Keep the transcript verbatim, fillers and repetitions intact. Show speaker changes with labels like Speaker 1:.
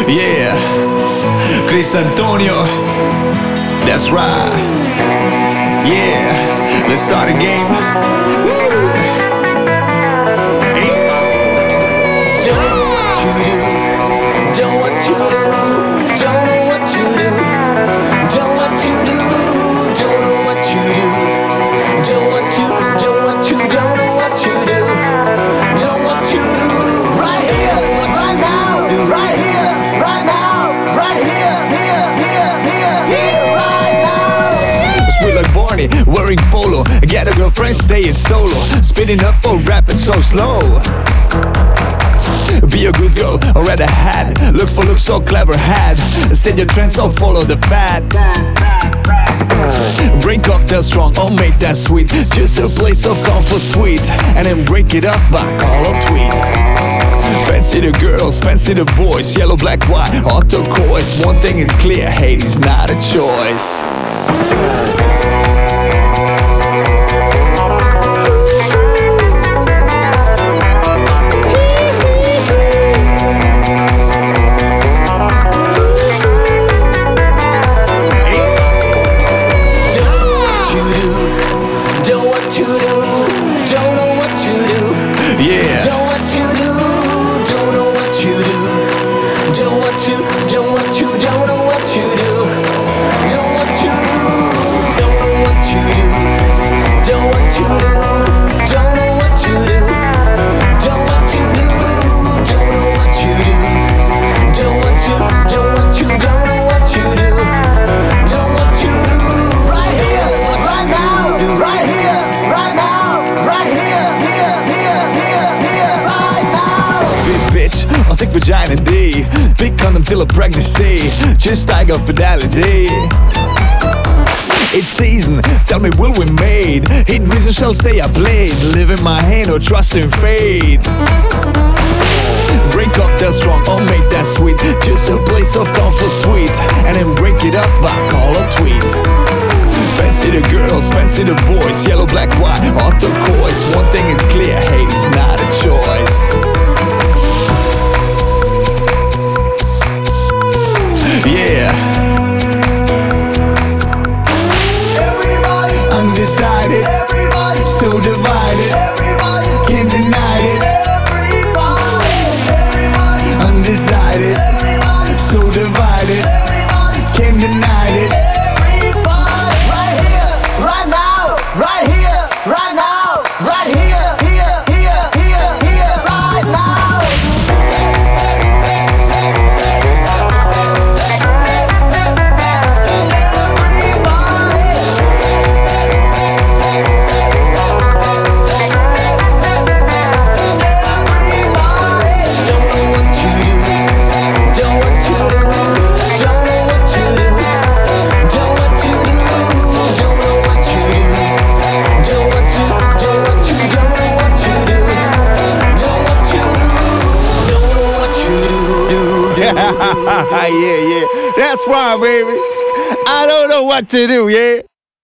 Speaker 1: Yeah, Chris Antonio, that's right. Yeah, let's start a game. Woo! Hey.
Speaker 2: Don't know what to do, don't know what to do, don't know what to do, don't know what to do, don't know what to do, don't what to, don't what to, don't know what to do, don't what to do. Right here, right now, right here, right now, right here, here, here, here, here, right now.
Speaker 1: Sweet like Barney, wearing polo. Get a girlfriend, staying solo. Spinning up or rapping so slow. Be a good girl or rather had. Look for look so clever had. Set your trends or follow the fad. Bring cocktail strong or make that sweet. Just a place of comfort sweet. And then break it up by call or tweet. Fancy the girls, fancy the boys. Yellow, black, white, or turquoise. One thing is clear, hate is not a choice. Yeah.
Speaker 2: Don't what to do, don't know what to do, don't what to, don't what to, don't know what to do, don't what to do, don't know what to do, don't what to do, don't know what to do, don't what to do, don't know what to do, don't what to, don't what to, don't know what to do, don't what to do. Right here, right now, right here, right now, right here, here, here, here, here, right now.
Speaker 1: Big bitch, I'll take vagina D. Big condom till a pregnancy. Just tiger fidelity. It's season, tell me will we made. Hidden reason shall stay up late. Live in my hand or trust in fate. Break cocktail strong or make that sweet. Just a place of comfort sweet. And then break it up by call or tweet. Fancy the girls, fancy the boys. Yellow, black, white, or turquoise. One thing is clear, hate is not a choice. Yeah.
Speaker 2: Everybody,
Speaker 1: Undecided,
Speaker 2: everybody,
Speaker 1: so divided,
Speaker 2: everybody,
Speaker 1: can't deny it.
Speaker 2: everybody, everybody,
Speaker 1: Undecided,
Speaker 2: everybody,
Speaker 1: so divided,
Speaker 2: everybody,
Speaker 1: can't deny it.
Speaker 2: everybody. Right here, right now, right here, right now, right here, here, here, here, here, right now.
Speaker 1: Yeah, yeah, that's right, baby. I don't know what to do, yeah.